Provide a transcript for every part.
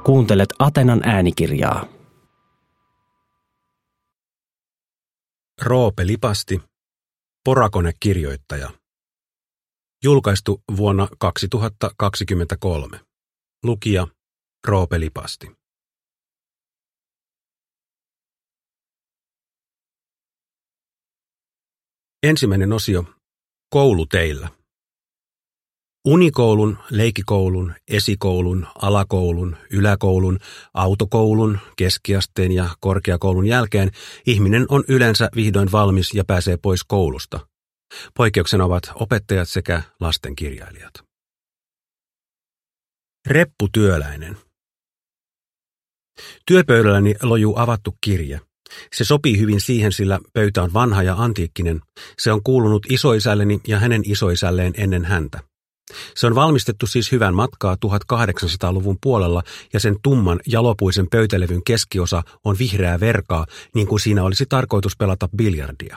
Kuuntelet Atenan äänikirjaa. Roope Lipasti, Porakone-kirjoittaja. Julkaistu vuonna 2023. Lukija Roope Lipasti. Ensimmäinen osio. Koulu teillä. Unikoulun, leikikoulun, esikoulun, alakoulun, yläkoulun, autokoulun, keskiasteen ja korkeakoulun jälkeen ihminen on yleensä vihdoin valmis ja pääsee pois koulusta. Poikkeuksena ovat opettajat sekä lastenkirjailijat. Repputyöläinen. Työpöydälläni lojuu avattu kirje. Se sopii hyvin siihen, sillä pöytä on vanha ja antiikkinen. Se on kuulunut isoisälleni ja hänen isoisälleen ennen häntä. Se on valmistettu siis hyvän matkaa 1800-luvun puolella ja sen tumman jalopuisen pöytälevyn keskiosa on vihreää verkaa, niin kuin siinä olisi tarkoitus pelata biljardia.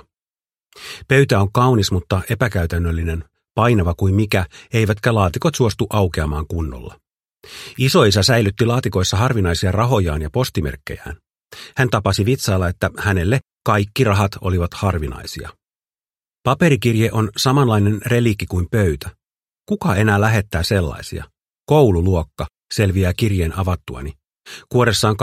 Pöytä on kaunis, mutta epäkäytännöllinen, painava kuin mikä, eivätkä laatikot suostu aukeamaan kunnolla. Isoisä säilytti laatikoissa harvinaisia rahojaan ja postimerkkejään. Hän tapasi vitsailla, että hänelle kaikki rahat olivat harvinaisia. Paperikirje on samanlainen reliikki kuin pöytä. Kuka enää lähettää sellaisia? Koululuokka, selviää kirjeen avattuani. Kuoressaan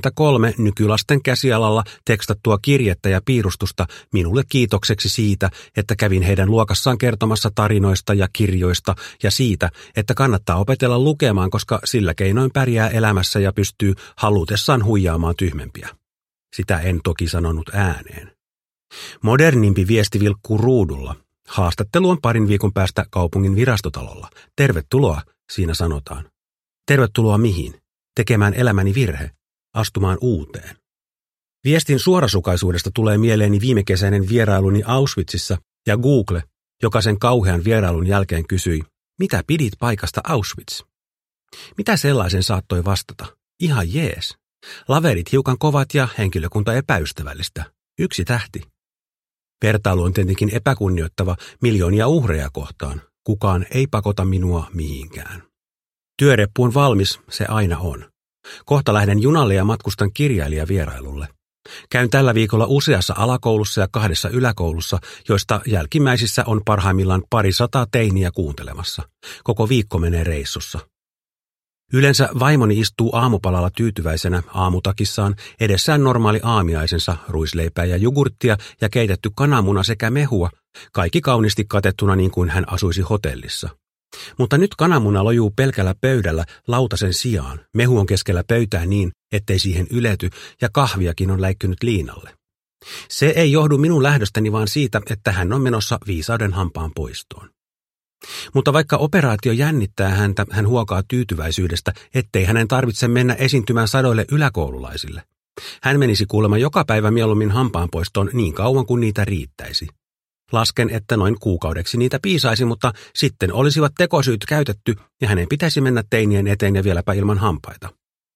23 nykylasten käsialalla tekstattua kirjettä ja piirustusta minulle kiitokseksi siitä, että kävin heidän luokassaan kertomassa tarinoista ja kirjoista ja siitä, että kannattaa opetella lukemaan, koska sillä keinoin pärjää elämässä ja pystyy halutessaan huijaamaan tyhmempiä. Sitä en toki sanonut ääneen. Modernimpi viesti vilkkuu ruudulla. Haastattelu on parin viikon päästä kaupungin virastotalolla. Tervetuloa, siinä sanotaan. Tervetuloa mihin? Tekemään elämäni virhe. Astumaan uuteen. Viestin suorasukaisuudesta tulee mieleeni viimekesäinen vierailuni Auschwitzissa ja Google, joka sen kauhean vierailun jälkeen kysyi, mitä pidit paikasta Auschwitz? Mitä sellaisen saattoi vastata? Ihan jees. Laverit hiukan kovat ja henkilökunta epäystävällistä. 1 tähti. Vertailu on tietenkin epäkunnioittava miljoonia uhreja kohtaan. Kukaan ei pakota minua mihinkään. Työreppu on valmis, se aina on. Kohta lähden junalle ja matkustan kirjailijavierailulle. Käyn tällä viikolla useassa alakoulussa ja 2 yläkoulussa, joista jälkimmäisissä on parhaimmillaan 200 teiniä kuuntelemassa. Koko viikko menee reissussa. Yleensä vaimoni istuu aamupalalla tyytyväisenä aamutakissaan, edessään normaali aamiaisensa, ruisleipää ja jogurttia ja keitetty kananmuna sekä mehua, kaikki kauniisti katettuna niin kuin hän asuisi hotellissa. Mutta nyt kananmuna lojuu pelkällä pöydällä lautasen sijaan, mehu on keskellä pöytää niin, ettei siihen ylety ja kahviakin on läikkynyt liinalle. Se ei johdu minun lähdöstäni vaan siitä, että hän on menossa viisauden hampaan poistoon. Mutta vaikka operaatio jännittää häntä, hän huokaa tyytyväisyydestä, ettei hänen tarvitse mennä esiintymään sadoille yläkoululaisille. Hän menisi kuulemma joka päivä mieluummin hampaanpoistoon niin kauan kuin niitä riittäisi. Lasken, että noin kuukaudeksi niitä piisaisi, mutta sitten olisivat tekosyyt käytetty ja hänen pitäisi mennä teinien eteen ja vieläpä ilman hampaita.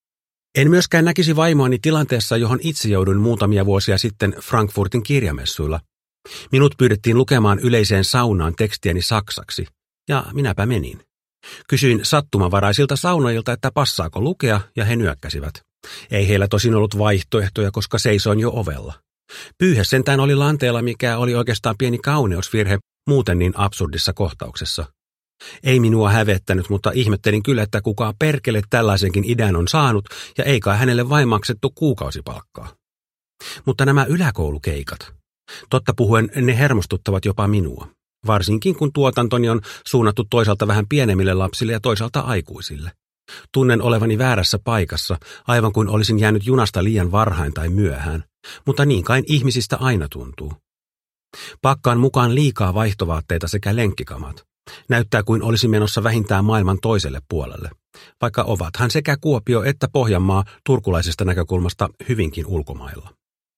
En myöskään näkisi vaimoani tilanteessa, johon itse jouduin muutamia vuosia sitten Frankfurtin kirjamessuilla. Minut pyydettiin lukemaan yleiseen saunaan tekstiäni saksaksi, ja minäpä menin. Kysyin sattumanvaraisilta saunoilta, että passaako lukea, ja he nyökkäsivät. Ei heillä tosin ollut vaihtoehtoja, koska seisoin jo ovella. Pyyhe sentään oli lanteella, mikä oli oikeastaan pieni kauneusvirhe muuten niin absurdissa kohtauksessa. Ei minua hävettänyt, mutta ihmettelin kyllä, että kuka perkele tällaisenkin idean on saanut, ja ei kai hänelle vain maksettu kuukausipalkkaa. Mutta nämä yläkoulukeikat. Totta puhuen ne hermostuttavat jopa minua, varsinkin kun tuotantoni on suunnattu toisaalta vähän pienemmille lapsille ja toisaalta aikuisille. Tunnen olevani väärässä paikassa, aivan kuin olisin jäänyt junasta liian varhain tai myöhään, mutta niin kai ihmisistä aina tuntuu. Pakkaan mukaan liikaa vaihtovaatteita sekä lenkkikamat. Näyttää kuin olisi menossa vähintään maailman toiselle puolelle, vaikka ovathan sekä Kuopio että Pohjanmaa turkulaisesta näkökulmasta hyvinkin ulkomailla.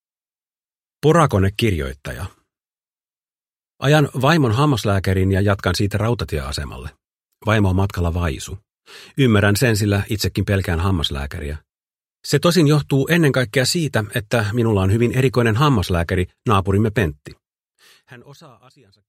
Porakone-kirjoittaja. Ajan vaimon hammaslääkärin ja jatkan siitä rautatieasemalle. Vaimo on matkalla vaisu. Ymmärrän sen, sillä itsekin pelkään hammaslääkäriä. Se tosin johtuu ennen kaikkea siitä, että minulla on hyvin erikoinen hammaslääkäri, naapurimme Pentti. Hän osaa asiansa